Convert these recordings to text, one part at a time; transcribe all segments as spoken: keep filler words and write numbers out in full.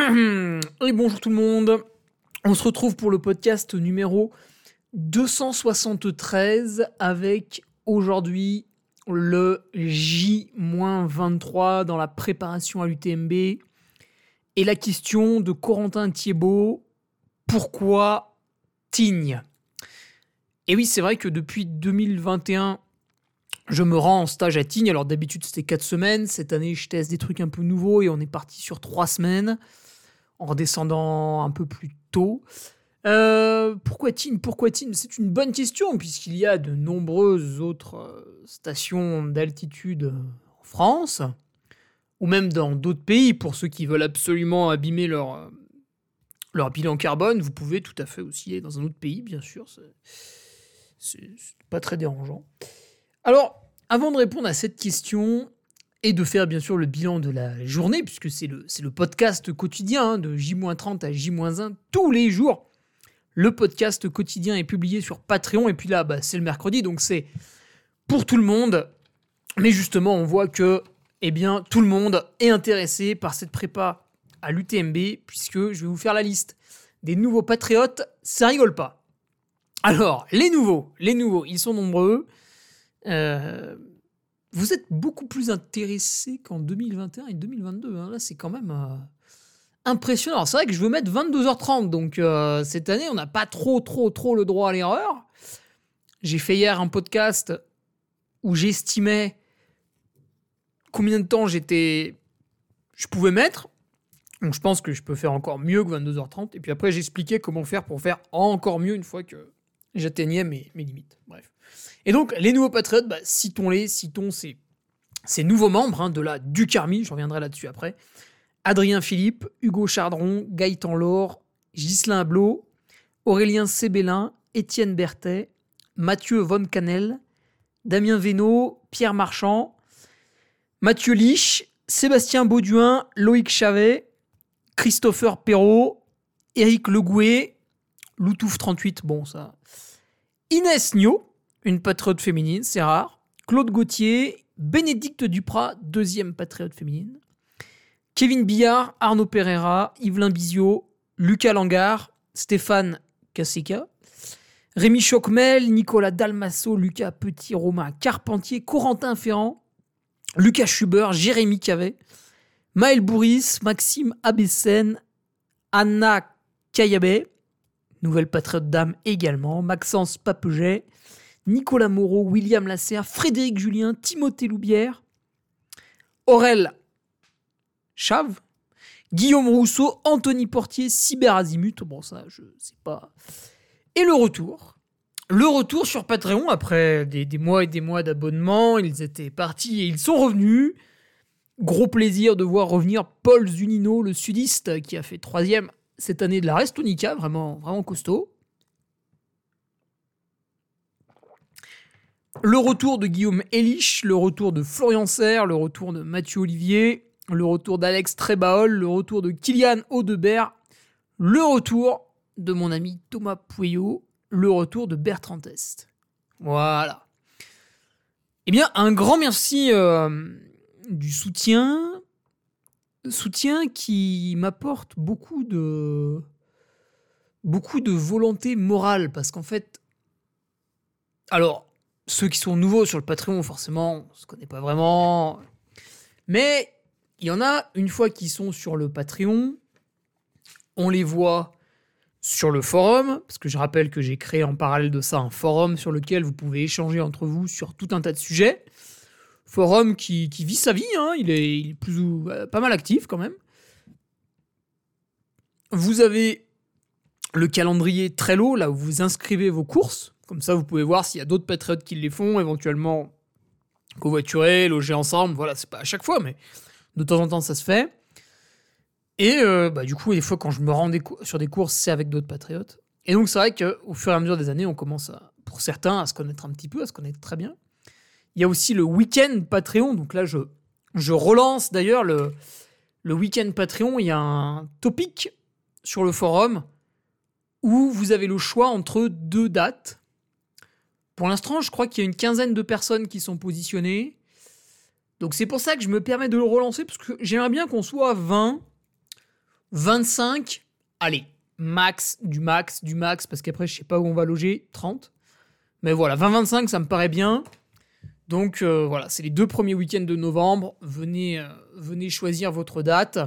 Et bonjour tout le monde. On se retrouve pour le podcast numéro deux cent soixante-treize avec aujourd'hui le J vingt-trois dans la préparation à l'U T M B et la question de Corentin Thiébaut, pourquoi Tignes ? Et oui, c'est vrai que depuis deux mille vingt et un, je me rends en stage à Tignes. Alors d'habitude c'était quatre semaines, cette année je teste des trucs un peu nouveaux et on est parti sur trois semaines en redescendant un peu plus tôt. Euh, pourquoi Tignes ? Pourquoi Tignes ? C'est une bonne question puisqu'il y a de nombreuses autres euh, stations d'altitude en France ou même dans d'autres pays. Pour ceux qui veulent absolument abîmer leur, euh, leur bilan carbone, vous pouvez tout à fait aussi aller dans un autre pays, bien sûr. C'est, c'est, c'est pas très dérangeant. Alors, avant de répondre à cette question et de faire bien sûr le bilan de la journée, puisque c'est le, c'est le podcast quotidien hein, de J trente à J un tous les jours, le podcast quotidien est publié sur Patreon, et puis là, bah, c'est le mercredi, donc c'est pour tout le monde. Mais justement, on voit que eh bien, tout le monde est intéressé par cette prépa à l'U T M B, puisque je vais vous faire la liste des nouveaux patriotes, ça rigole pas. Alors, les nouveaux, les nouveaux, ils sont nombreux. Euh, vous êtes beaucoup plus intéressés qu'en deux mille vingt et un et deux mille vingt-deux. Hein. Là, c'est quand même euh, impressionnant. Alors, c'est vrai que je veux mettre vingt-deux heures trente, donc euh, cette année, on n'a pas trop, trop, trop le droit à l'erreur. J'ai fait hier un podcast où j'estimais combien de temps j'étais, je pouvais mettre. Donc, je pense que je peux faire encore mieux que vingt-deux heures trente. Et puis après, j'expliquais comment faire pour faire encore mieux une fois que j'atteignais mes, mes limites. Bref. Et donc, les nouveaux patriotes, bah, citons-les, citons ces, ces nouveaux membres hein, de la Ducarmi, je reviendrai là-dessus après. Adrien Philippe, Hugo Chardron, Gaëtan Laure, Ghislain Blot, Aurélien Sébélin, Étienne Berthet, Mathieu Von Canel, Damien Vénaud, Pierre Marchand, Mathieu Lich, Sébastien Bauduin, Loïc Chavet, Christopher Perrault, Éric Legouet, Loutouf trente-huit, bon ça... Inès Nio, une patriote féminine, c'est rare. Claude Gauthier, Bénédicte Duprat, deuxième patriote féminine. Kevin Billard, Arnaud Pereira, Yvelin Bizio, Lucas Langard, Stéphane Caseca, Rémi Chocmel, Nicolas Dalmasso, Lucas Petit, Romain Carpentier, Corentin Ferrand, Lucas Schubert, Jérémy Cavet, Maël Bourris, Maxime Abessène, Anna Kayabé, nouvelle patriote d'âme également, Maxence Papeget, Nicolas Moreau, William Lasserre, Frédéric Julien, Timothée Loubière, Aurel Chave, Guillaume Rousseau, Anthony Portier, Cyber Azimut, bon ça je sais pas. Et le retour, le retour sur Patreon après des, des mois et des mois d'abonnement, ils étaient partis et ils sont revenus. Gros plaisir de voir revenir Paul Zunino, le sudiste, qui a fait troisième cette année de la Restonica, vraiment, vraiment costaud. Le retour de Guillaume Elich, le retour de Florian Serre, le retour de Mathieu Olivier, le retour d'Alex Trébaol, le retour de Kylian Audebert, le retour de mon ami Thomas Pouillot, le retour de Bertrand Est. Voilà. Eh bien, un grand merci euh, du soutien... Soutien qui m'apporte beaucoup de beaucoup de volonté morale parce qu'en fait, alors ceux qui sont nouveaux sur le Patreon, forcément, on se connaît pas vraiment, mais il y en a une fois qu'ils sont sur le Patreon, on les voit sur le forum parce que je rappelle que j'ai créé en parallèle de ça un forum sur lequel vous pouvez échanger entre vous sur tout un tas de sujets. Forum qui, qui vit sa vie, hein. il, est, il est plus ou, euh, pas mal actif quand même. Vous avez le calendrier Trello, là où vous inscrivez vos courses. Comme ça, vous pouvez voir s'il y a d'autres patriotes qui les font, éventuellement covoiturer, loger ensemble. Voilà, c'est pas à chaque fois, mais de temps en temps, ça se fait. Et euh, bah, du coup, des fois, quand je me rends des co- sur des courses, c'est avec d'autres patriotes. Et donc, c'est vrai qu'au fur et à mesure des années, on commence, à, pour certains, à se connaître un petit peu, à se connaître très bien. Il y a aussi le week-end Patreon. Donc là, je, je relance d'ailleurs le, le week-end Patreon. Il y a un topic sur le forum où vous avez le choix entre deux dates. Pour l'instant, je crois qu'il y a une quinzaine de personnes qui sont positionnées. Donc c'est pour ça que je me permets de le relancer, parce que j'aimerais bien qu'on soit vingt vingt-cinq, allez, max, du max, du max, parce qu'après, je sais pas où on va loger, trente. Mais voilà, vingt vingt-cinq, ça me paraît bien. Donc euh, voilà, c'est les deux premiers week-ends de novembre. Venez, euh, venez choisir votre date.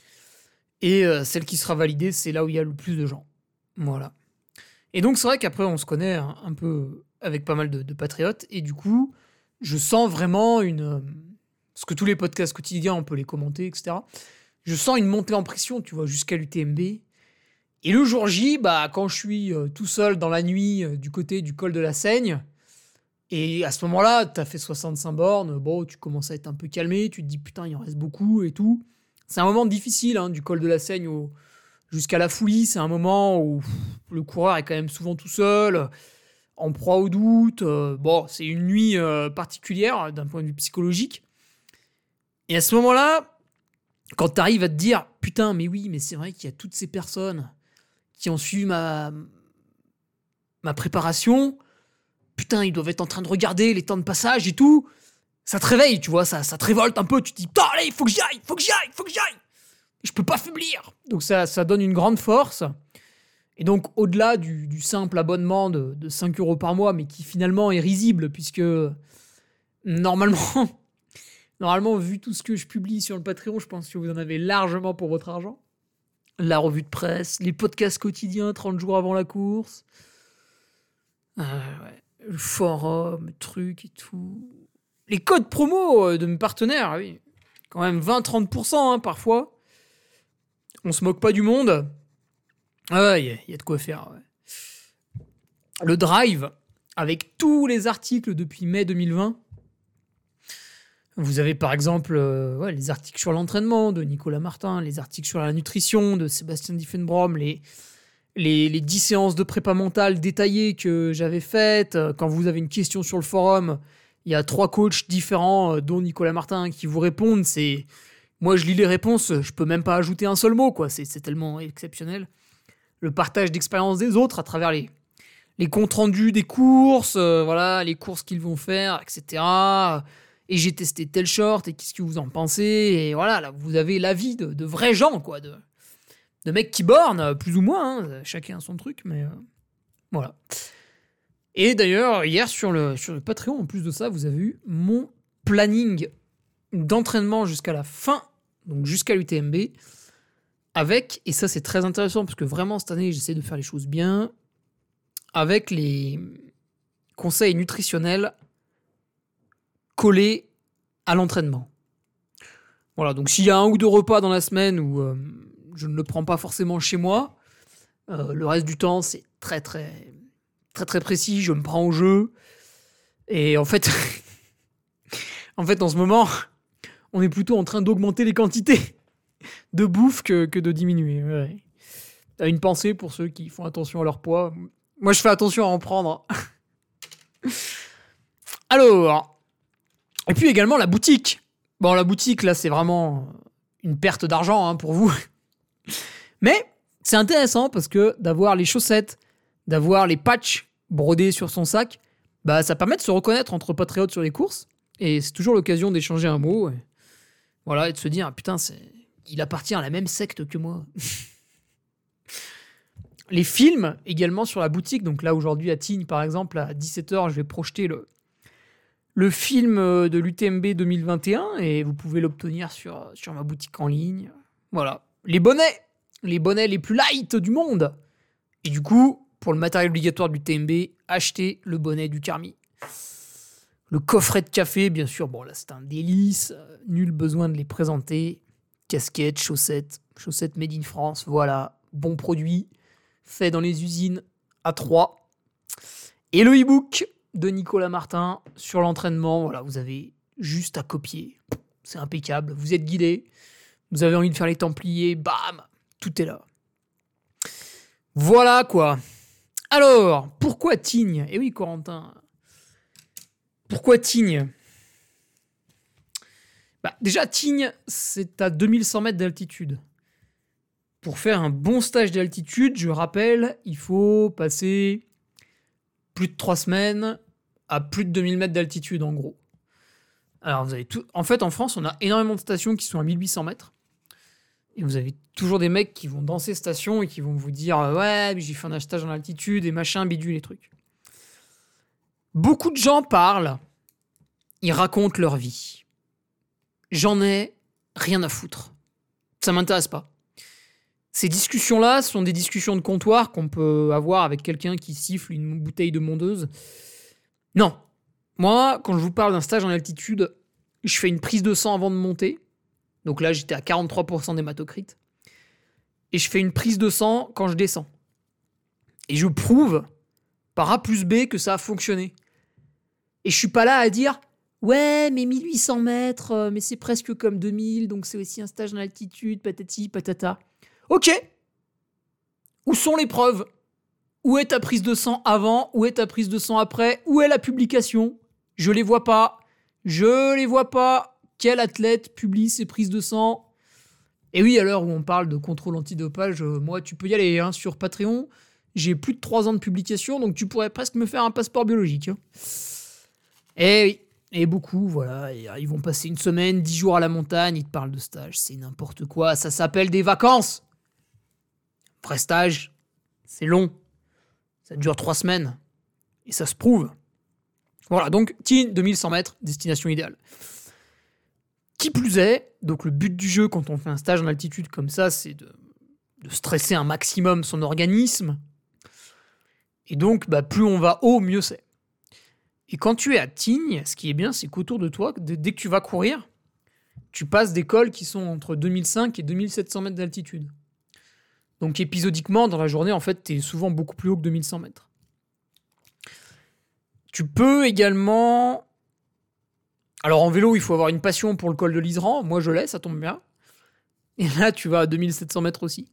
Et euh, celle qui sera validée, c'est là où il y a le plus de gens. Voilà. Et donc, c'est vrai qu'après, on se connaît un, un peu avec pas mal de, de patriotes. Et du coup, je sens vraiment une... euh, Parce que tous les podcasts quotidiens, on peut les commenter, et cetera. Je sens une montée en pression, tu vois, jusqu'à l'U T M B. Et le jour J, bah, quand je suis euh, tout seul dans la nuit euh, du côté du col de la Seigne, et à ce moment-là, t'as fait soixante-cinq bornes, bon, tu commences à être un peu calmé, tu te dis putain, il en reste beaucoup et tout. C'est un moment difficile, hein, du col de la Seigne au, jusqu'à la Fouilly. C'est un moment où pff, le coureur est quand même souvent tout seul, en proie au doute. Euh, bon, c'est une nuit euh, particulière d'un point de vue psychologique. Et à ce moment-là, quand t'arrives à te dire putain, mais oui, mais c'est vrai qu'il y a toutes ces personnes qui ont suivi ma, ma préparation. Putain, ils doivent être en train de regarder les temps de passage et tout. Ça te réveille, tu vois, ça, ça te révolte un peu. Tu te dis, putain, allez, il faut que j'y aille, il faut que j'y aille, il faut que j'y aille. Je peux pas faiblir. Donc ça, ça donne une grande force. Et donc, au-delà du, du simple abonnement de, de cinq euros par mois, mais qui finalement est risible, puisque normalement, normalement, vu tout ce que je publie sur le Patreon, je pense que vous en avez largement pour votre argent. La revue de presse, les podcasts quotidiens trente jours avant la course. Euh, ouais. Le forum, le truc et tout. Les codes promo de mes partenaires, oui. Quand même vingt à trente pour cent hein, parfois. On se moque pas du monde. Ah ouais, il y, y a de quoi faire. Ouais. Le Drive, avec tous les articles depuis mai deux mille vingt. Vous avez par exemple euh, ouais, les articles sur l'entraînement de Nicolas Martin, les articles sur la nutrition de Sébastien Diffenbrom, les... Les, les dix séances de prépa mentale détaillées que j'avais faites. Quand vous avez une question sur le forum, il y a trois coachs différents, dont Nicolas Martin, qui vous répondent. C'est... Moi, je lis les réponses, je peux même pas ajouter un seul mot, quoi. C'est, c'est tellement exceptionnel. Le partage d'expérience des autres à travers les, les comptes rendus des courses, euh, voilà, les courses qu'ils vont faire, et cetera. Et j'ai testé tel short, et qu'est-ce que vous en pensez? Et voilà, là, vous avez l'avis de, de vrais gens, quoi, de... de mecs qui bornent, plus ou moins, hein, chacun son truc, mais euh, voilà. Et d'ailleurs, hier, sur le, sur le Patreon, en plus de ça, vous avez eu mon planning d'entraînement jusqu'à la fin, donc jusqu'à l'U T M B, avec, et ça c'est très intéressant, parce que vraiment, cette année, j'essaie de faire les choses bien, avec les conseils nutritionnels collés à l'entraînement. Voilà, donc s'il y a un ou deux repas dans la semaine où... Euh, je ne le prends pas forcément chez moi. Euh, le reste du temps, c'est très, très, très, très précis. Je me prends au jeu. Et en fait, en fait, en ce moment, on est plutôt en train d'augmenter les quantités de bouffe que, que de diminuer. Ouais. T'as une pensée pour ceux qui font attention à leur poids. Moi, je fais attention à en prendre. Alors, et puis également la boutique. Bon, la boutique, là, c'est vraiment une perte d'argent hein, pour vous. Mais c'est intéressant parce que d'avoir les chaussettes, d'avoir les patchs brodés sur son sac, bah ça permet de se reconnaître entre patriotes sur les courses. Et c'est toujours l'occasion d'échanger un mot. Et voilà, et de se dire, ah, putain, c'est... il appartient à la même secte que moi. Les films également sur la boutique. Donc là, aujourd'hui, à Tignes, par exemple, à dix-sept heures, je vais projeter le, le film de l'U T M B deux mille vingt et un et vous pouvez l'obtenir sur, sur ma boutique en ligne. Voilà. Les bonnets les bonnets les plus light du monde. Et du coup, pour le matériel obligatoire du T M B, achetez le bonnet du Carmi. Le coffret de café, bien sûr, bon là c'est un délice, nul besoin de les présenter. Casquettes, chaussettes, chaussettes made in France, voilà, bon produit, fait dans les usines à Troyes. Et le e-book de Nicolas Martin sur l'entraînement, voilà, vous avez juste à copier. C'est impeccable, vous êtes guidé, vous avez envie de faire les Templiers, bam, tout est là. Voilà quoi. Alors, pourquoi Tignes ? Eh oui, Corentin. Pourquoi Tignes ? Bah, déjà, Tignes, c'est à deux mille cent mètres d'altitude. Pour faire un bon stage d'altitude, je rappelle, il faut passer plus de trois semaines à plus de deux mille mètres d'altitude, en gros. Alors, vous avez tout... En fait, en France, on a énormément de stations qui sont à mille huit cents mètres. Et vous avez toujours des mecs qui vont dans ces stations et qui vont vous dire euh, ouais, mais j'ai fait un stage en altitude et machin, bidule, les trucs. Beaucoup de gens parlent, ils racontent leur vie. J'en ai rien à foutre. Ça m'intéresse pas. Ces discussions-là sont des discussions de comptoir qu'on peut avoir avec quelqu'un qui siffle une bouteille de mondeuse. Non. Moi, quand je vous parle d'un stage en altitude, je fais une prise de sang avant de monter. Donc là, j'étais à quarante-trois pour cent d'hématocrit. Et je fais une prise de sang quand je descends. Et je prouve, par A plus B, que ça a fonctionné. Et je suis pas là à dire « Ouais, mais mille huit cents mètres, mais c'est presque comme deux mille, donc c'est aussi un stage en altitude, patati, patata. » Ok. Où sont les preuves ? Où est ta prise de sang avant ? Où est ta prise de sang après ? Où est la publication ? Je les vois pas. Je les vois pas. Quel athlète publie ses prises de sang ? Et oui, à l'heure où on parle de contrôle antidopage, euh, moi, tu peux y aller hein, sur Patreon. J'ai plus de trois ans de publication, donc tu pourrais presque me faire un passeport biologique. Hein. Et oui, et beaucoup, voilà. Et, euh, ils vont passer une semaine, dix jours à la montagne, ils te parlent de stage. C'est n'importe quoi, ça s'appelle des vacances. Vrai stage, c'est long. Ça dure trois semaines. Et ça se prouve. Voilà, donc T I N deux mille cent mètres, destination idéale. Qui plus est, donc le but du jeu quand on fait un stage en altitude comme ça, c'est de, de stresser un maximum son organisme. Et donc, bah, plus on va haut, mieux c'est. Et quand tu es à Tignes, ce qui est bien, c'est qu'autour de toi, dès que tu vas courir, tu passes des cols qui sont entre deux mille cinq et deux mille sept cents mètres d'altitude. Donc épisodiquement, dans la journée, en fait, tu es souvent beaucoup plus haut que deux mille cent mètres. Tu peux également... Alors en vélo, il faut avoir une passion pour le col de l'Isran. Moi, je l'ai, ça tombe bien. Et là, tu vas à deux mille sept cents mètres aussi.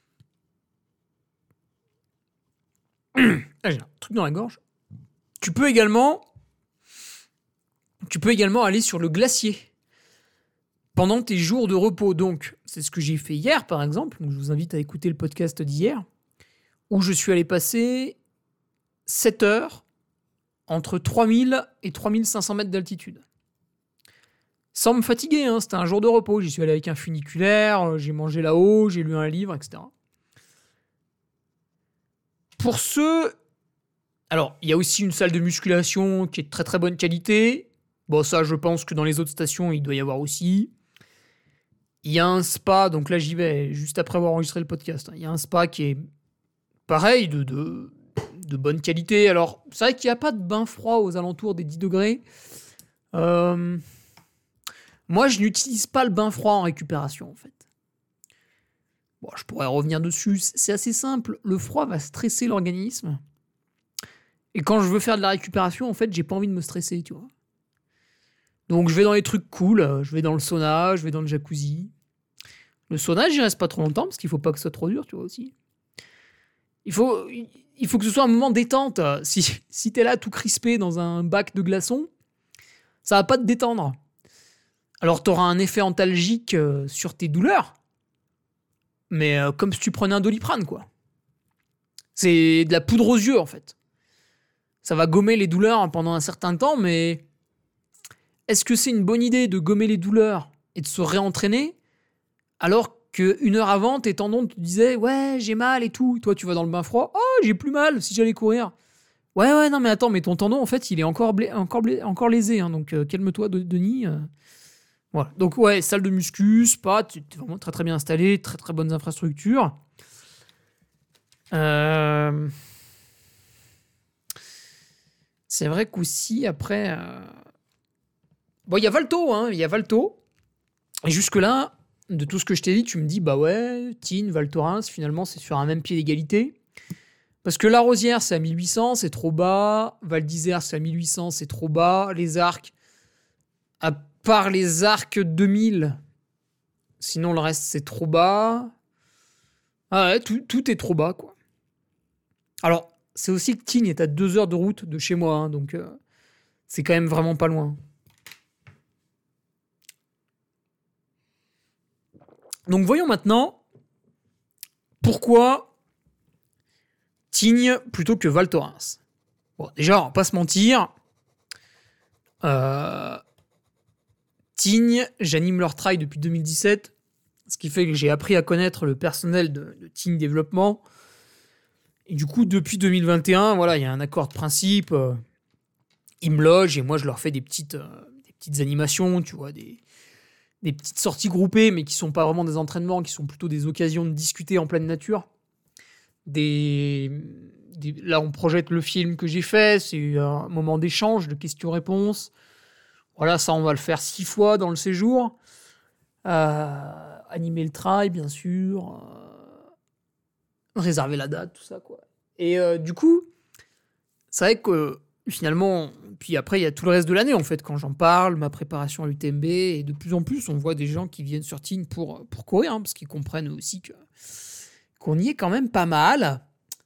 Ah, j'ai un truc dans la gorge. Tu peux également... Tu peux également aller sur le glacier pendant tes jours de repos. Donc, c'est ce que j'ai fait hier, par exemple. Donc, je vous invite à écouter le podcast d'hier, où je suis allé passer sept heures entre trois mille et trois mille cinq cents mètres d'altitude. Sans me fatiguer, hein, c'était un jour de repos. J'y suis allé avec un funiculaire, j'ai mangé là-haut, j'ai lu un livre, et cetera. Pour ceux... Alors, il y a aussi une salle de musculation qui est de très très bonne qualité. Bon, ça, je pense que dans les autres stations, il doit y avoir aussi. Il y a un spa, donc là, j'y vais juste après avoir enregistré le podcast. Il y a un spa qui est pareil, de, de, de bonne qualité. Alors, c'est vrai qu'il n'y a pas de bain froid aux alentours des dix degrés. Euh... Moi, je n'utilise pas le bain froid en récupération, en fait. Bon, je pourrais revenir dessus. C'est assez simple. Le froid va stresser l'organisme. Et quand je veux faire de la récupération, en fait, j'ai pas envie de me stresser, tu vois. Donc, je vais dans les trucs cool. Je vais dans le sauna, je vais dans le jacuzzi. Le sauna, j'y reste pas trop longtemps parce qu'il faut pas que ce soit trop dur, tu vois, aussi. Il faut, il faut que ce soit un moment détente. Si, si t'es là tout crispé dans un bac de glaçons, ça va pas te détendre. Alors, tu auras un effet antalgique euh, sur tes douleurs, mais euh, comme si tu prenais un Doliprane, quoi. C'est de la poudre aux yeux, en fait. Ça va gommer les douleurs pendant un certain temps, mais est-ce que c'est une bonne idée de gommer les douleurs et de se réentraîner alors qu'une heure avant, tes tendons te disaient « Ouais, j'ai mal et tout ». Toi, tu vas dans le bain froid « Oh, j'ai plus mal si j'allais courir ». Ouais, ouais, non, mais attends, mais ton tendon, en fait, il est encore, blé- encore, blé- encore lésé, hein, donc euh, calme-toi, Denis. Euh. Voilà. Donc ouais, salle de muscu, spa, tu es vraiment très très bien installé, très très bonnes infrastructures. Euh... C'est vrai qu'aussi après, euh... bon, il y a Valto, hein, il y a Valto. Et jusque là, de tout ce que je t'ai dit, tu me dis bah ouais, Tignes, Val Thorens, finalement c'est sur un même pied d'égalité. Parce que la Rosière c'est à mille huit cents, c'est trop bas. Val d'Isère c'est à mille huit cents, c'est trop bas. Les Arcs, à par les arcs deux mille. Sinon, le reste, c'est trop bas. Ah ouais, tout, tout est trop bas, quoi. Alors, c'est aussi que Tignes est à deux heures de route de chez moi, hein, donc euh, c'est quand même vraiment pas loin. Donc, voyons maintenant pourquoi Tignes plutôt que Val Thorens. Bon, déjà, on va pas se mentir. Euh... Tignes, j'anime leur trail depuis deux mille dix-sept. Ce qui fait que j'ai appris à connaître le personnel de, de team développement. Et du coup, depuis deux mille vingt et un, voilà, il y a un accord de principe. Euh, ils me logent et moi, je leur fais des petites, euh, des petites animations, tu vois, des, des petites sorties groupées, mais qui sont pas vraiment des entraînements, qui sont plutôt des occasions de discuter en pleine nature. Des, des- là, on projette le film que j'ai fait, c'est un moment d'échange, de questions-réponses. Voilà, ça, on va le faire six fois dans le séjour. Euh, animer le trail, bien sûr. Euh, réserver la date, tout ça, quoi. Et euh, du coup, c'est vrai que finalement, puis après, il y a tout le reste de l'année, en fait, quand j'en parle, ma préparation à l'U T M B, et de plus en plus, on voit des gens qui viennent sur Tignes pour, pour courir, hein, parce qu'ils comprennent aussi que, qu'on y est quand même pas mal.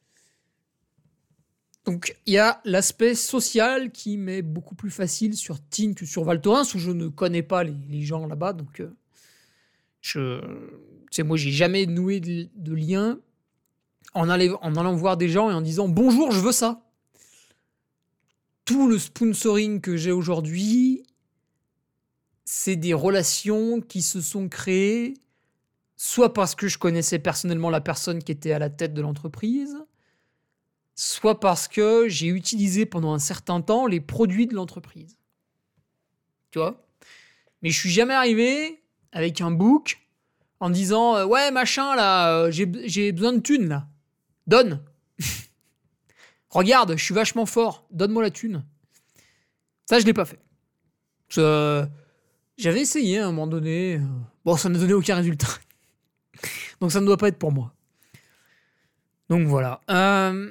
Donc, il y a l'aspect social qui m'est beaucoup plus facile sur Tignes que sur Val Thorens, où je ne connais pas les, les gens là-bas, donc euh, je... Tu sais, moi, j'ai jamais noué de, de lien en, aller- en allant voir des gens et en disant bonjour, je veux ça. Tout le sponsoring que j'ai aujourd'hui, c'est des relations qui se sont créées soit parce que je connaissais personnellement la personne qui était à la tête de l'entreprise, soit parce que j'ai utilisé pendant un certain temps les produits de l'entreprise. Tu vois ? Mais je suis jamais arrivé avec un book en disant euh, ouais machin là, euh, j'ai, j'ai besoin de thunes là. Donne. Regarde, je suis vachement fort. Donne-moi la thune. Ça, je l'ai pas fait. Ça, j'avais essayé à un moment donné. euh, Bon, ça n'a donné aucun résultat. Donc ça ne doit pas être pour moi. Donc voilà. Euh,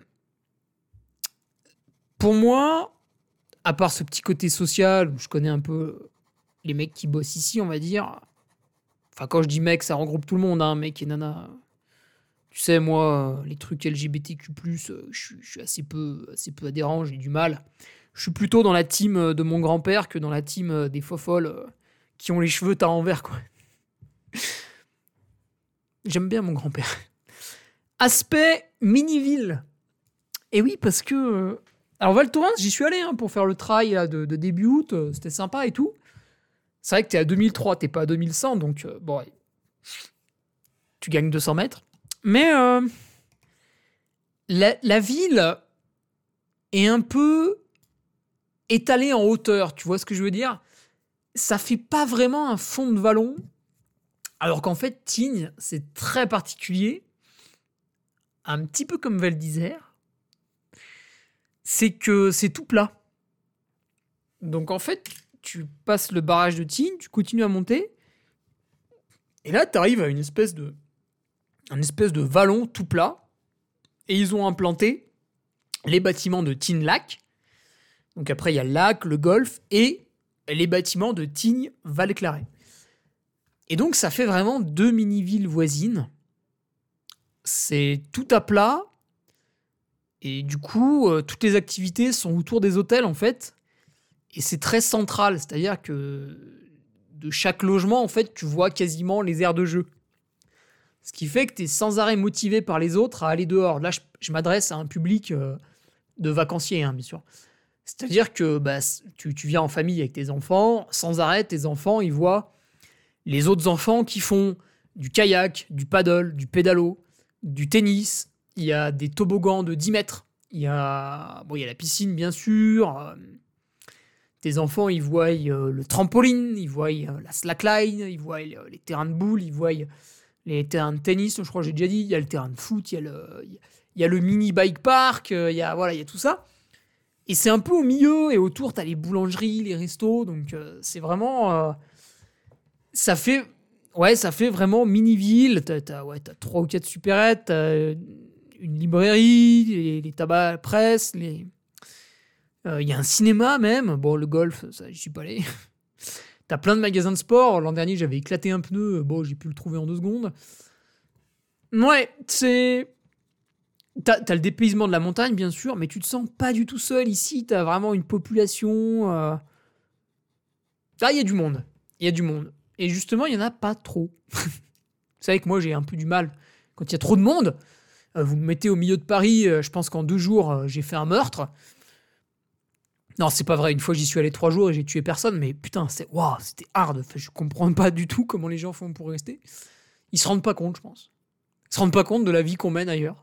pour moi, à part ce petit côté social, où je connais un peu les mecs qui bossent ici, on va dire. Enfin, quand je dis mec, ça regroupe tout le monde, hein, mec et nana. Tu sais, moi, les trucs L G B T Q plus, euh, je suis- je suis assez peu, assez peu adhérent, j'ai du mal. Je suis plutôt dans la team euh, de mon grand-père que dans la team euh, des fofolles euh, qui ont les cheveux tas envers, quoi. J'aime bien mon grand-père. Aspect mini-ville. Et oui, parce que... euh, Alors, Val Thorens, j'y suis allé hein, pour faire le trail là, de, de début août. euh, C'était sympa et tout. C'est vrai que t'es à deux mille trois, t'es pas à deux mille cent, donc euh, bon, ouais, tu gagnes deux cents mètres. Mais euh, la, la ville est un peu étalée en hauteur, tu vois ce que je veux dire ? Ça fait pas vraiment un fond de vallon, alors qu'en fait, Tignes, c'est très particulier, un petit peu comme Val d'Isère, c'est que c'est tout plat. Donc en fait, tu passes le barrage de Tignes, tu continues à monter, et là, tu arrives à une espèce de, un espèce de vallon tout plat, et ils ont implanté les bâtiments de Tignes-Lac. Donc après, il y a le lac, le golfe, et les bâtiments de Tignes-Val-Claret. Et donc, ça fait vraiment deux mini-villes voisines. C'est tout à plat. Et du coup, euh, toutes les activités sont autour des hôtels, en fait. Et c'est très central. C'est-à-dire que de chaque logement, en fait, tu vois quasiment les aires de jeu. Ce qui fait que tu es sans arrêt motivé par les autres à aller dehors. Là, je, je m'adresse à un public euh, de vacanciers, hein, bien sûr. C'est-à-dire que bah, tu, tu viens en famille avec tes enfants. Sans arrêt, tes enfants, ils voient les autres enfants qui font du kayak, du paddle, du pédalo, du tennis. Il y a des toboggans de dix mètres. Il y a, bon, il y a la piscine, bien sûr. Euh, tes enfants, ils voient euh, le trampoline, ils voient euh, la slackline, ils voient euh, les terrains de boules, ils voient les terrains de tennis, je crois que j'ai déjà dit. Il y a le terrain de foot, il y a le, il y a le mini bike park, euh, il y a, voilà, il y a tout ça. Et c'est un peu au milieu, et autour, t'as les boulangeries, les restos. Donc, euh, c'est vraiment... Euh, ça fait... Ouais, ça fait vraiment mini-ville. T'as, t'as, ouais, t'as trois ou quatre supérettes, t'as une librairie, les, les tabacs presse, les... Il euh, y a un cinéma même. Bon, le golf, ça, j'y suis pas allé. T'as plein de magasins de sport. L'an dernier, j'avais éclaté un pneu. Bon, j'ai pu le trouver en deux secondes. Ouais, c'est... T'as, t'as le dépaysement de la montagne, bien sûr, mais tu te sens pas du tout seul. Ici, t'as vraiment une population... Euh... Là, il y a du monde. Il y a du monde. Et justement, il y en a pas trop. Vous savez que moi, j'ai un peu du mal. Quand il y a trop de monde, euh, vous me mettez au milieu de Paris, euh, je pense qu'en deux jours, euh, j'ai fait un meurtre. Non, c'est pas vrai. Une fois, j'y suis allé trois jours et j'ai tué personne. Mais putain, c'est, waouh, c'était hard. Enfin, je comprends pas du tout comment les gens font pour rester. Ils se rendent pas compte, je pense. Ils se rendent pas compte de la vie qu'on mène ailleurs.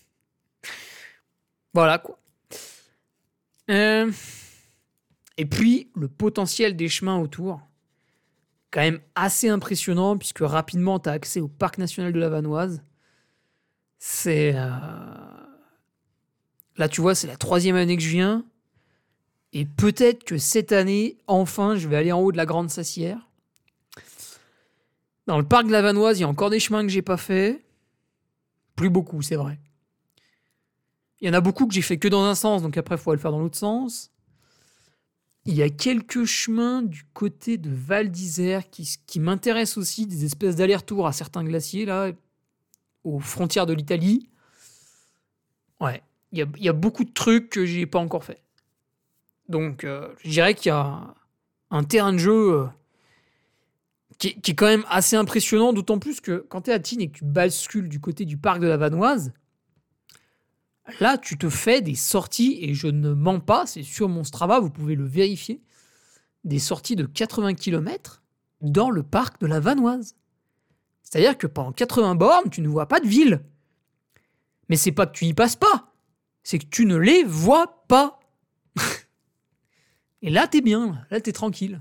Voilà, quoi. Euh... Et puis, le potentiel des chemins autour, quand même assez impressionnant, puisque rapidement, tu as accès au parc national de la Vanoise. C'est... Euh... Là, tu vois, c'est la troisième année que je viens. Et peut-être que cette année, enfin, je vais aller en haut de la Grande Sassière. Dans le parc de la Vanoise, il y a encore des chemins que j'ai pas fait. Plus beaucoup, c'est vrai. Il y en a beaucoup que j'ai fait que dans un sens, donc après, il faut le faire dans l'autre sens. Il y a quelques chemins du côté de Val d'Isère qui, qui m'intéressent aussi, des espèces d'allers-retours à certains glaciers, là, aux frontières de l'Italie. Ouais, il y a, il y a beaucoup de trucs que j'ai pas encore fait. Donc, euh, je dirais qu'il y a un terrain de jeu euh, qui, qui est quand même assez impressionnant, d'autant plus que quand tu es à Tignes et que tu bascules du côté du parc de la Vanoise, là, tu te fais des sorties, et je ne mens pas, c'est sur mon Strava, vous pouvez le vérifier, des sorties de quatre-vingts kilomètres dans le parc de la Vanoise. C'est-à-dire que pendant quatre-vingts bornes, tu ne vois pas de ville. Mais c'est pas que tu y passes pas, c'est que tu ne les vois pas. Et là, t'es bien, là, t'es tranquille.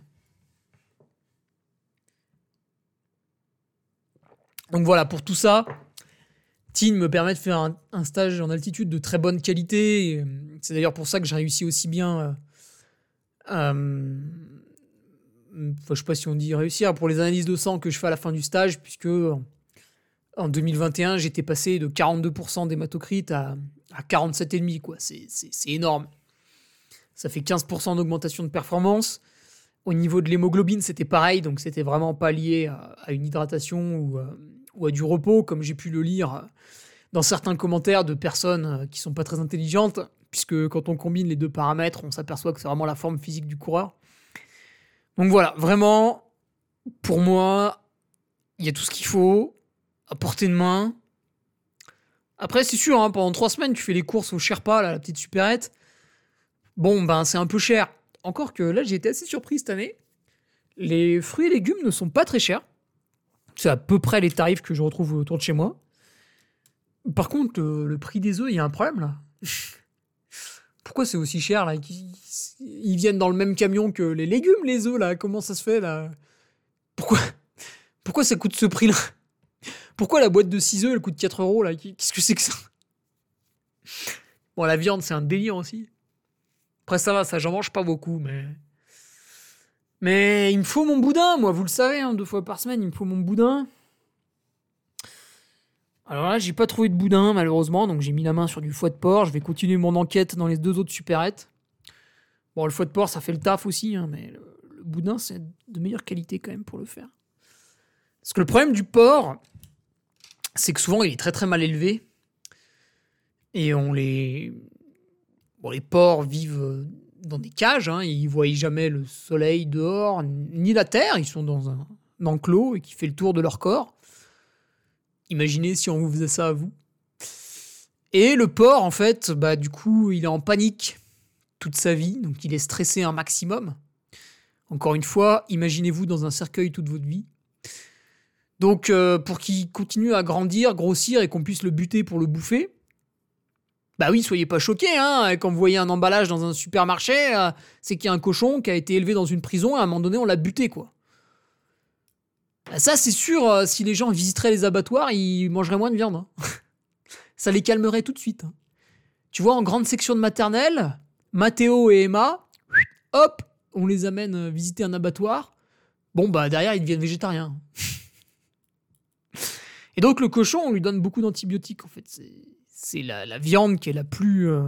Donc voilà, pour tout ça, Tignes me permet de faire un, un stage en altitude de très bonne qualité. Et c'est d'ailleurs pour ça que j'ai réussi aussi bien. Euh, euh, enfin, je sais pas si on dit réussir pour les analyses de sang que je fais à la fin du stage, puisque en deux mille vingt et un, j'étais passé de quarante-deux pour cent d'hématocrite à, à quarante-sept virgule cinq pour cent, quoi. C'est, c'est, c'est énorme. Ça fait quinze pour cent d'augmentation de performance. Au niveau de l'hémoglobine, c'était pareil, donc c'était vraiment pas lié à, à une hydratation ou, euh, ou à du repos, comme j'ai pu le lire dans certains commentaires de personnes qui sont pas très intelligentes, puisque quand on combine les deux paramètres, on s'aperçoit que c'est vraiment la forme physique du coureur. Donc voilà, vraiment, pour moi, il y a tout ce qu'il faut, à portée de main. Après, c'est sûr, hein, pendant trois semaines, tu fais les courses au Sherpa, là, la petite supérette. Bon, ben, c'est un peu cher. Encore que là, j'ai été assez surpris cette année. Les fruits et légumes ne sont pas très chers. C'est à peu près les tarifs que je retrouve autour de chez moi. Par contre, euh, le prix des œufs, il y a un problème, là. Pourquoi c'est aussi cher, là? Ils viennent dans le même camion que les légumes, les œufs, là. Comment ça se fait, là? Pourquoi Pourquoi ça coûte ce prix-là? Pourquoi la boîte de six œufs, elle coûte quatre euros, là? Qu'est-ce que c'est que ça? Bon, la viande, c'est un délire aussi. Après, ça va, ça, j'en mange pas beaucoup, mais... Mais il me faut mon boudin, moi, vous le savez, hein, deux fois par semaine, il me faut mon boudin. Alors là, j'ai pas trouvé de boudin, malheureusement, donc j'ai mis la main sur du foie de porc. Je vais continuer mon enquête dans les deux autres supérettes. Bon, le foie de porc, ça fait le taf aussi, hein, mais le, le boudin, c'est de meilleure qualité quand même pour le faire. Parce que le problème du porc, c'est que souvent, il est très très mal élevé. Et on les... Bon, les porcs vivent dans des cages, hein, ils ne voient jamais le soleil dehors, ni la terre, ils sont dans un, un enclos et qui fait le tour de leur corps. Imaginez si on vous faisait ça à vous. Et le porc, en fait, bah, du coup, il est en panique toute sa vie, donc il est stressé un maximum. Encore une fois, imaginez-vous dans un cercueil toute votre vie. Donc, euh, pour qu'il continue à grandir, grossir et qu'on puisse le buter pour le bouffer, bah oui, soyez pas choqués, hein, quand vous voyez un emballage dans un supermarché, euh, c'est qu'il y a un cochon qui a été élevé dans une prison et à un moment donné, on l'a buté, quoi. Bah ça, c'est sûr, euh, si les gens visiteraient les abattoirs, ils mangeraient moins de viande. Hein. Ça les calmerait tout de suite. Hein. Tu vois, en grande section de maternelle, Mathéo et Emma, hop, on les amène visiter un abattoir. Bon, bah derrière, ils deviennent végétariens. Et donc, le cochon, on lui donne beaucoup d'antibiotiques, en fait. C'est... C'est la, la viande qui est la plus euh,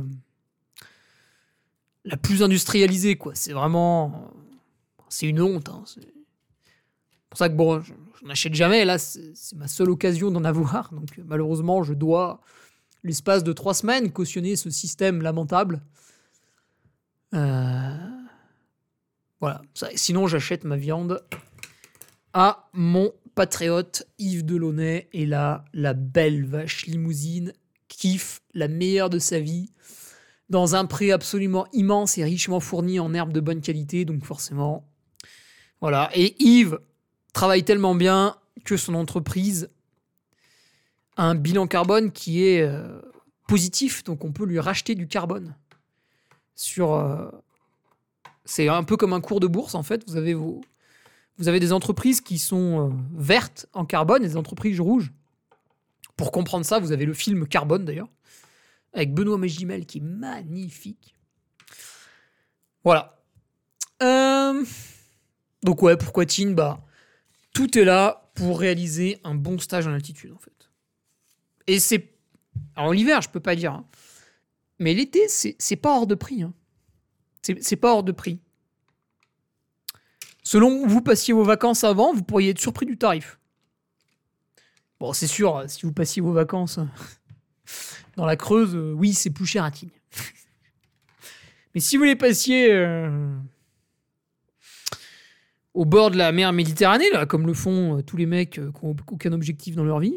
la plus industrialisée, quoi. C'est vraiment... C'est une honte. Hein. C'est pour ça que, bon, je, je n'achète jamais. Là, c'est, c'est ma seule occasion d'en avoir. Donc, malheureusement, je dois, l'espace de trois semaines, cautionner ce système lamentable. Euh... Voilà. Ça, sinon, j'achète ma viande à mon patriote Yves Delaunay. Et là, la belle vache limousine kiffe la meilleure de sa vie dans un pré absolument immense et richement fourni en herbes de bonne qualité, donc forcément voilà. Et Yves travaille tellement bien que son entreprise un bilan carbone qui est euh, positif, donc on peut lui racheter du carbone. Sur, euh, c'est un peu comme un cours de bourse, en fait. Vous avez, vos, vous avez des entreprises qui sont euh, vertes en carbone et des entreprises rouges. Pour comprendre ça, vous avez le film Carbone, d'ailleurs, avec Benoît Magimel, qui est magnifique. Voilà. Euh... Donc ouais, pour Quatine, bah, tout est là pour réaliser un bon stage en altitude, en fait. Et c'est... Alors l'hiver, je peux pas dire. Hein. Mais l'été, c'est, c'est pas hors de prix. Hein. C'est, c'est pas hors de prix. Selon où vous passiez vos vacances avant, vous pourriez être surpris du tarif. Bon, c'est sûr, si vous passiez vos vacances dans la Creuse, euh, oui, c'est plus cher à Tignes. Mais si vous les passiez euh, au bord de la mer Méditerranée, là, comme le font euh, tous les mecs euh, qui n'ont aucun objectif dans leur vie,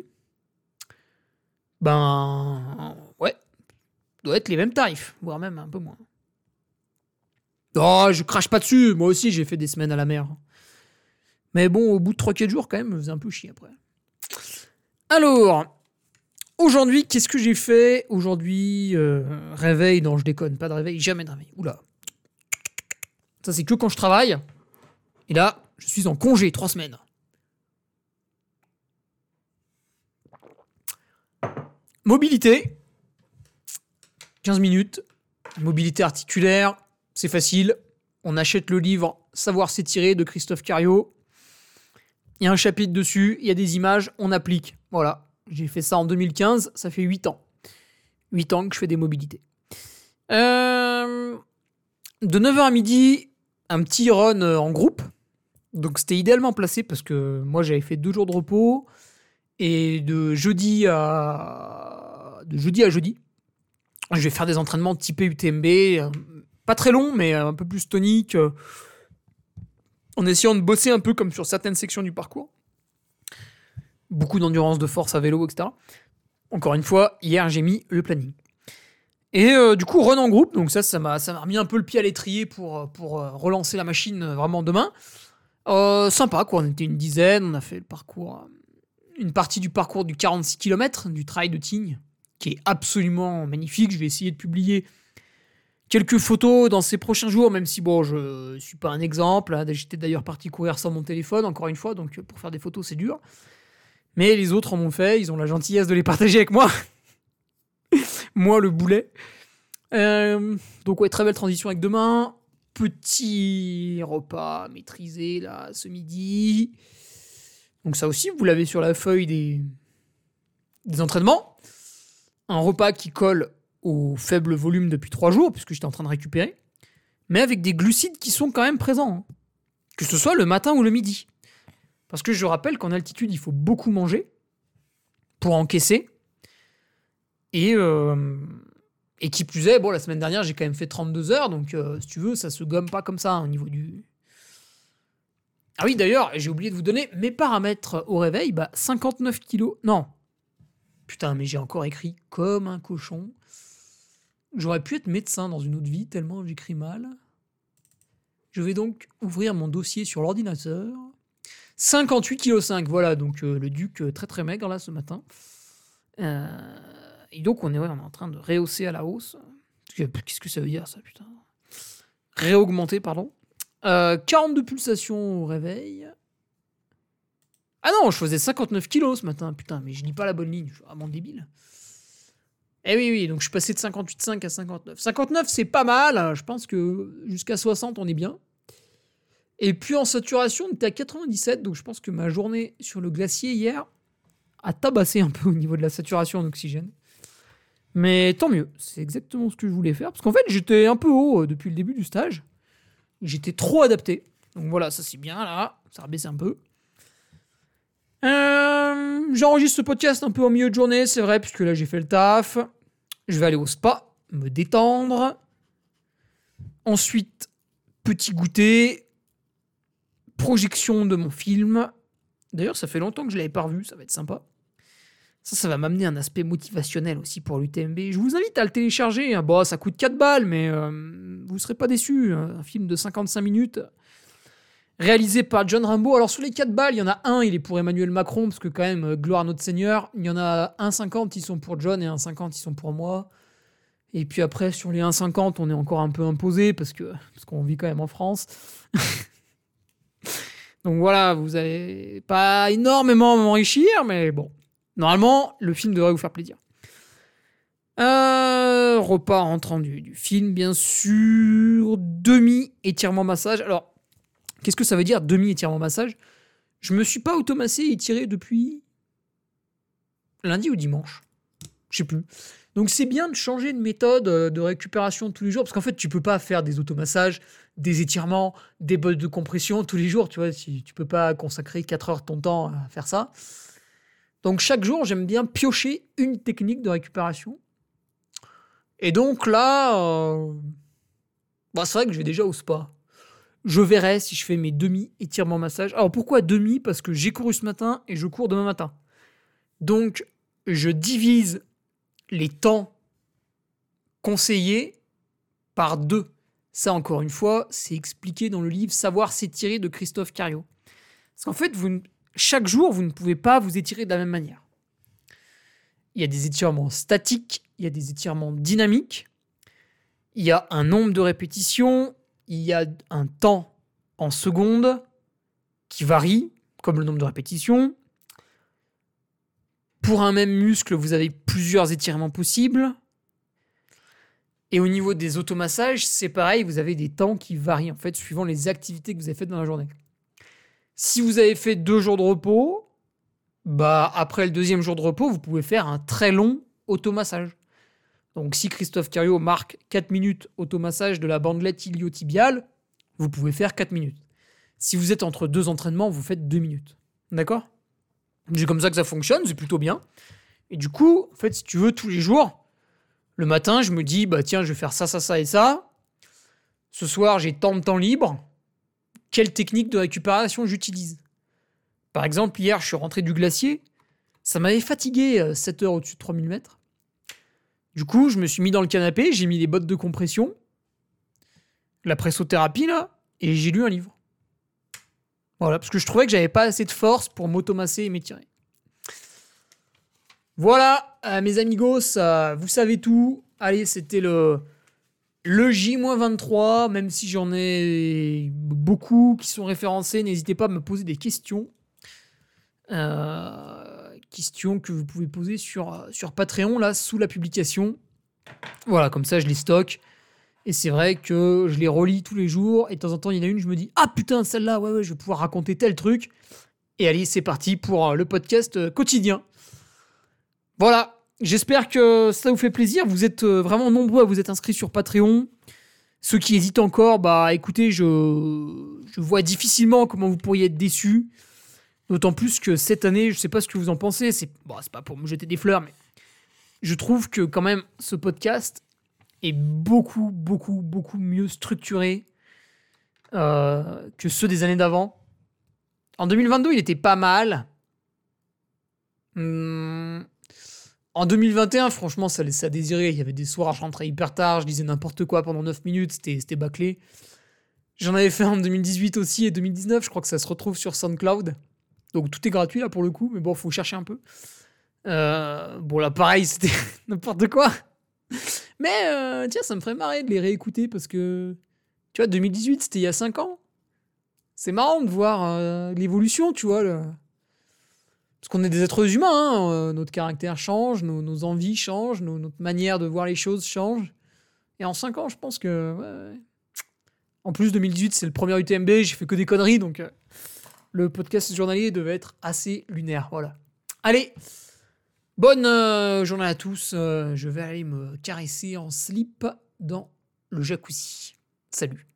ben ouais, doit être les mêmes tarifs, voire même un peu moins. Oh, je crache pas dessus, moi aussi j'ai fait des semaines à la mer. Mais bon, au bout de trois quatre jours, quand même, me faisait un peu chier après. Alors, aujourd'hui, qu'est-ce que j'ai fait? Aujourd'hui, euh, réveil, non, je déconne, pas de réveil, jamais de réveil. Oula. Ça, c'est que quand je travaille. Et là, je suis en congé, trois semaines. Mobilité. quinze minutes. Mobilité articulaire, c'est facile. On achète le livre Savoir s'étirer de Christophe Cario. Il y a un chapitre dessus, il y a des images, on applique. Voilà, j'ai fait ça en deux mille quinze, ça fait huit ans. huit ans que je fais des mobilités. Euh, de neuf heures à midi, un petit run en groupe. Donc c'était idéalement placé parce que moi j'avais fait deux jours de repos. Et de jeudi à, de jeudi, à jeudi, je vais faire des entraînements typés U T M B. Pas très longs, mais un peu plus toniques. En essayant de bosser un peu comme sur certaines sections du parcours. Beaucoup d'endurance, de force à vélo, et cetera. Encore une fois, hier, j'ai mis le planning. Et euh, du coup, run en groupe. Donc ça, ça m'a, ça m'a remis un peu le pied à l'étrier pour, pour euh, relancer la machine vraiment demain. Euh, sympa, quoi. On était une dizaine. On a fait le parcours, une partie du parcours du quarante-six kilomètres du trail de Tignes, qui est absolument magnifique. Je vais essayer de publier quelques photos dans ces prochains jours, même si bon, je suis pas un exemple. J'étais d'ailleurs parti courir sans mon téléphone, encore une fois, donc pour faire des photos, c'est dur. Mais les autres en ont fait, ils ont la gentillesse de les partager avec moi. Moi, le boulet. Euh, donc ouais, très belle transition avec demain. Petit repas maîtrisé, là, ce midi. Donc ça aussi, vous l'avez sur la feuille des, des entraînements. Un repas qui colle au faible volume depuis trois jours, puisque j'étais en train de récupérer, mais avec des glucides qui sont quand même présents, hein. Que ce soit le matin ou le midi. Parce que je rappelle qu'en altitude, il faut beaucoup manger pour encaisser. Et, euh, et qui plus est, bon, la semaine dernière, j'ai quand même fait trente-deux heures, donc euh, si tu veux, ça se gomme pas comme ça hein, au niveau du... Ah oui, d'ailleurs, j'ai oublié de vous donner mes paramètres au réveil, bah cinquante-neuf kilos, non. Putain, mais j'ai encore écrit comme un cochon. J'aurais pu être médecin dans une autre vie, tellement j'écris mal. Je vais donc ouvrir mon dossier sur l'ordinateur. cinquante-huit virgule cinq kilos, voilà, donc euh, le duc euh, très très maigre là ce matin. Euh, et donc on est, ouais, on est en train de rehausser à la hausse. Qu'est-ce que ça veut dire ça, putain? Réaugmenter, pardon. Euh, quarante-deux pulsations au réveil. Ah non, je faisais cinquante-neuf kilos ce matin, putain, mais je lis pas la bonne ligne, je suis vraiment débile. Eh oui, oui, donc je suis passé de cinquante-huit virgule cinq à cinquante-neuf. cinquante-neuf, c'est pas mal, je pense que jusqu'à soixante, on est bien. Et puis en saturation, on était à quatre-vingt-dix-sept, donc je pense que ma journée sur le glacier hier a tabassé un peu au niveau de la saturation en oxygène. Mais tant mieux, c'est exactement ce que je voulais faire, parce qu'en fait, j'étais un peu haut euh, depuis le début du stage. J'étais trop adapté. Donc voilà, ça c'est bien, là, ça a baissé un peu. Euh, j'enregistre ce podcast un peu en milieu de journée, c'est vrai, puisque là j'ai fait le taf. Je vais aller au spa, me détendre. Ensuite, petit goûter. Projection de mon film. D'ailleurs, ça fait longtemps que je ne l'avais pas revu, ça va être sympa. Ça, ça va m'amener un aspect motivationnel aussi pour l'U T M B. Je vous invite à le télécharger. Bon, ça coûte quatre balles, mais euh, vous ne serez pas déçus. Un film de cinquante-cinq minutes réalisé par John Rambo. Alors sur les quatre balles, il y en a un, il est pour Emmanuel Macron, parce que quand même, euh, gloire à notre Seigneur. Il y en a un cinquante, ils sont pour John, et un cinquante, ils sont pour moi. Et puis après, sur les un cinquante, on est encore un peu imposé, parce que parce qu'on vit quand même en France. Donc voilà, vous n'allez pas énormément m'enrichir, mais bon. Normalement, le film devrait vous faire plaisir. Euh, repas rentrant du, du film, bien sûr. Demi-étirement massage. Alors, qu'est-ce que ça veut dire, demi-étirement massage ? Je me suis pas automassé et étiré depuis lundi ou dimanche. Je sais plus. Donc c'est bien de changer de méthode de récupération tous les jours, parce qu'en fait, tu peux pas faire des automassages, des étirements, des bottes de compression tous les jours, tu vois, si tu peux pas consacrer quatre heures de ton temps à faire ça. Donc chaque jour, j'aime bien piocher une technique de récupération. Et donc là, euh... bah, c'est vrai que je vais déjà au spa. Je verrai si je fais mes demi-étirements massage. Alors pourquoi demi ? Parce que j'ai couru ce matin et je cours demain matin. Donc je divise les temps conseillés par deux. Ça, encore une fois, c'est expliqué dans le livre Savoir s'étirer de Christophe Cario. Parce qu'en fait, vous, chaque jour, vous ne pouvez pas vous étirer de la même manière. Il y a des étirements statiques, il y a des étirements dynamiques, il y a un nombre de répétitions, il y a un temps en secondes qui varie, comme le nombre de répétitions. Pour un même muscle, vous avez plusieurs étirements possibles. Et au niveau des automassages, c'est pareil, vous avez des temps qui varient, en fait, suivant les activités que vous avez faites dans la journée. Si vous avez fait deux jours de repos, bah, après le deuxième jour de repos, vous pouvez faire un très long automassage. Donc, si Christophe Cario marque quatre minutes automassage de la bandelette iliotibiale, vous pouvez faire quatre minutes. Si vous êtes entre deux entraînements, vous faites deux minutes. D'accord ? C'est comme ça que ça fonctionne, c'est plutôt bien. Et du coup, en fait, si tu veux, tous les jours, le matin, je me dis, bah tiens, je vais faire ça, ça, ça et ça. Ce soir, j'ai tant de temps libre. Quelle technique de récupération j'utilise ? Par exemple, hier, je suis rentré du glacier. Ça m'avait fatigué, sept heures au-dessus de trois mille mètres. Du coup, je me suis mis dans le canapé, j'ai mis les bottes de compression, la pressothérapie, là, et j'ai lu un livre. Voilà, parce que je trouvais que j'avais pas assez de force pour m'automasser et m'étirer. Voilà, euh, mes amigos, euh, vous savez tout. Allez, c'était le, le J vingt-trois, même si j'en ai beaucoup qui sont référencés, n'hésitez pas à me poser des questions. Euh, questions que vous pouvez poser sur, sur Patreon, là, sous la publication. Voilà, comme ça, je les stocke. Et c'est vrai que je les relis tous les jours. Et de temps en temps, il y en a une, je me dis « Ah putain, celle-là, ouais, ouais, je vais pouvoir raconter tel truc. » Et allez, c'est parti pour le podcast quotidien. Voilà, j'espère que ça vous fait plaisir. Vous êtes vraiment nombreux à vous être inscrits sur Patreon. Ceux qui hésitent encore, bah écoutez, je, je vois difficilement comment vous pourriez être déçus. D'autant plus que cette année, je sais pas ce que vous en pensez. C'est, bon, c'est pas pour me jeter des fleurs, mais je trouve que quand même ce podcast est beaucoup, beaucoup, beaucoup mieux structuré euh, que ceux des années d'avant. En deux mille vingt-deux, il était pas mal. Hum, en deux mille vingt et un, franchement, ça laissait à désirer. Il y avait des soirs, je rentrais hyper tard, je disais n'importe quoi pendant neuf minutes, c'était, c'était bâclé. J'en avais fait en deux mille dix-huit aussi et deux mille dix-neuf, je crois que ça se retrouve sur SoundCloud. Donc tout est gratuit là pour le coup, mais bon, faut chercher un peu. Euh, bon là, pareil, c'était n'importe quoi. Mais euh, tiens, ça me ferait marrer de les réécouter parce que, tu vois, deux mille dix-huit, c'était il y a cinq ans. C'est marrant de voir euh, l'évolution, tu vois. Là. Parce qu'on est des êtres humains, hein, euh, notre caractère change, nos, nos envies changent, nos, notre manière de voir les choses change. Et en cinq ans, je pense que... Ouais, ouais. En plus, deux mille dix-huit, c'est le premier U T M B, j'ai fait que des conneries, donc euh, le podcast journalier devait être assez lunaire. Voilà. Allez, bonne euh, journée à tous. Euh, je vais aller me caresser en slip dans le jacuzzi. Salut.